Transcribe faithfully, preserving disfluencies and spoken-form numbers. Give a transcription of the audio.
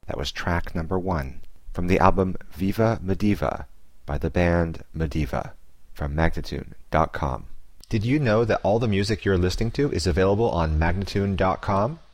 That was track number one from the album Viva Mediva by the band Mediva from Magnatune dot com. Did you know that all the music you're listening to is available on Magnatune dot com?